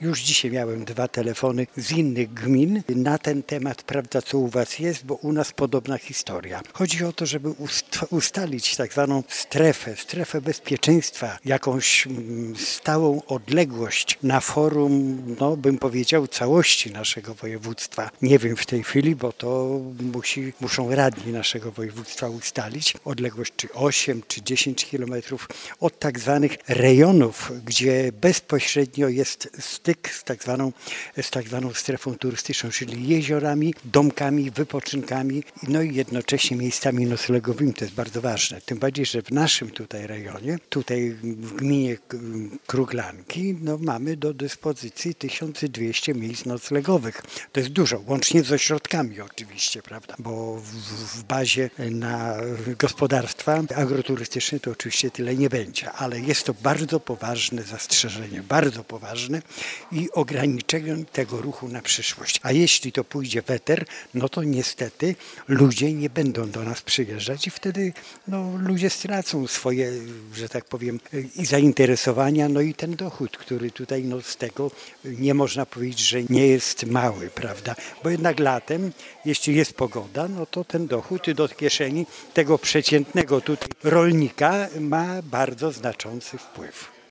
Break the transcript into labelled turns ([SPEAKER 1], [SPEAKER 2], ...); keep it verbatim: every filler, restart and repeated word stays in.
[SPEAKER 1] Już dzisiaj miałem dwa telefony z innych gmin na ten temat, prawda, co u was jest, bo u nas podobna historia. Chodzi o to, żeby ust- ustalić tak zwaną strefę, strefę bezpieczeństwa, jakąś mm, stałą odległość na forum, no bym powiedział, całości naszego województwa. Nie wiem w tej chwili, bo to musi, muszą radni naszego województwa ustalić odległość czy osiem, czy dziesięć kilometrów od tak zwanych rejonów, gdzie bezpośrednio jest styk z tak zwaną, z tak zwaną strefą turystyczną, czyli jeziorami, domkami, wypoczynkami, no i jednocześnie miejscami noclegowymi. To jest bardzo ważne. Tym bardziej, że w naszym tutaj rejonie, tutaj w gminie Kruglanki, no mamy do dyspozycji tysiąc dwieście miejsc noclegowych. To jest dużo, łącznie z ośrodkami oczywiście, prawda? Bo w, w bazie na gospodarstwa agroturystyczne to oczywiście tyle nie będzie, ale jest to bardzo poważne zastrzeżenie, bardzo poważne i ograniczenie tego ruchu na przyszłość. A jeśli to pójdzie weter, no to niestety ludzie nie będą do nas przyjeżdżać i wtedy no, ludzie stracą swoje, że tak powiem, i zainteresowania, no i ten dochód, który tutaj no, z tego nie można powiedzieć, że nie jest mały, prawda? Bo jednak latem, jeśli jest pogoda, no to ten dochód do kieszeni tego przeciętnego tutaj rolnika ma bardzo znaczący wpływ.